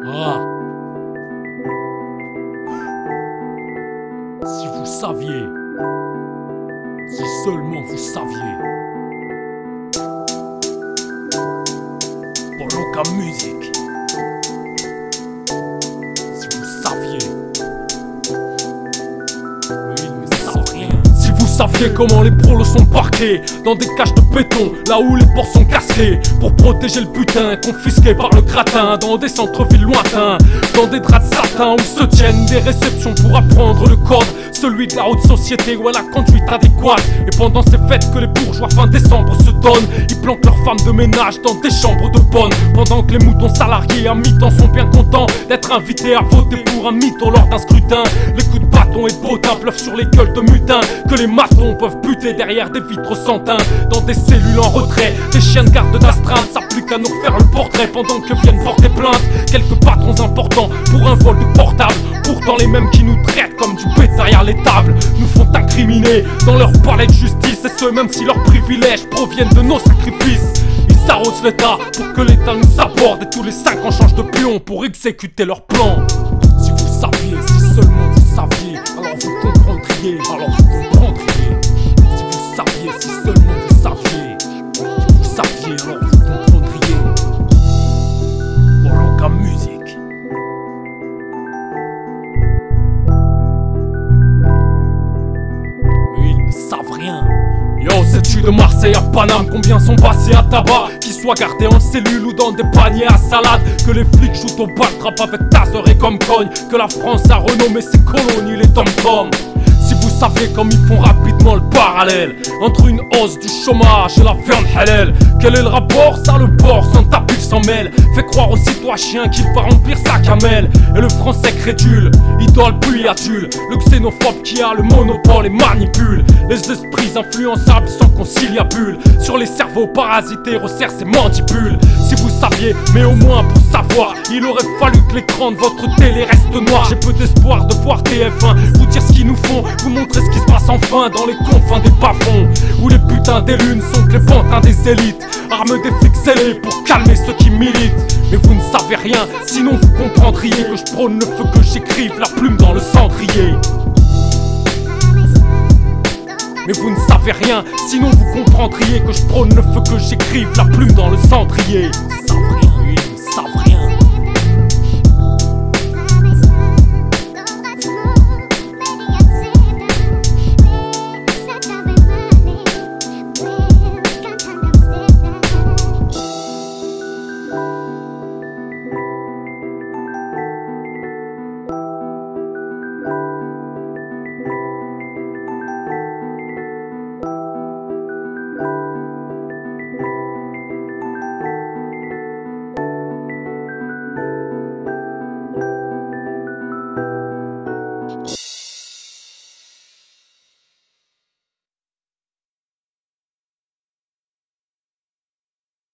Ah. Si vous saviez, si seulement vous saviez. Boloka Music. Si vous saviez. Mais ils ne savent rien. Si vous saviez comment les prolos sont parqués dans des cages de béton, là où les portes sont casquées, pour protéger le butin confisqué par le gratin, dans des centres-villes lointains, dans des draps de satin où se tiennent des réceptions pour apprendre le code, celui de la haute société ou à la conduite adéquate. Et pendant ces fêtes que les bourgeois fin décembre se donnent, ils planquent leurs femmes de ménage dans des chambres de bonne, pendant que les moutons salariés à mi-temps sont bien contents d'être invités à voter pour un mytho lors d'un scrutin. Les coups de bâton et de bottin pleuvent sur les gueules de mutins que les matons peuvent buter derrière des vitres sans teint. Dans des cellules en retrait, des chiens de garde d'astreinte s'appliquent à nous faire le portrait pendant que viennent porter plainte quelques patrons importants pour un vol de portable. Pourtant les mêmes qui nous traitent comme du bête derrière les tables nous font incriminer dans leur palais de justice, et ce même si leurs privilèges proviennent de nos sacrifices. Ils s'arrosent l'État pour que l'État nous aborde, et tous les 5 ans changent de pion pour exécuter leur plan. Si vous saviez, si seulement vous saviez, alors vous comprendriez, alors vous comprendriez. Si vous saviez, si seulement vous saviez, si vous saviez, alors vous comprendriez. Boloka Music. Mais ils ne savent rien. Yo, sais-tu de Marseille à Paname combien sont passés à tabac, qu'ils soient gardés en cellule ou dans des paniers à salade, que les flics shootent au backtrap avec tasseur et comme cogne, que la France a renommé ses colonies les tom-toms. Si vous savez comme ils font rapidement le parallèle entre une hausse du chômage et la viande halal, quel est le rapport? Ça le porc sans tapis s'en mêle, fait croire aux citoyens qu'il va remplir sa camelle. Et le français crédule, idole puis adule, le xénophobe qui a le monopole et manipule les esprits influençables sans conciliabule, sur les cerveaux parasités resserre ses mandibules. Si vous saviez, mais au moins pour savoir, il aurait fallu que l'écran de votre télé reste noir. J'ai peu d'espoir de voir TF1 vous dire ce qu'ils nous font, vous montrer ce qui se passe enfin dans les confins des bas-fonds, où les putains des lunes sont que les pantins des élites, armes des flics scellés pour calmer ceux qui militent. Mais vous ne savez rien, sinon vous comprendriez que je prône le feu, que j'écrive la plume dans le cendrier. Mais vous ne savez rien, sinon vous comprendriez que je prône le feu, que j'écrive la plume dans le cendrier.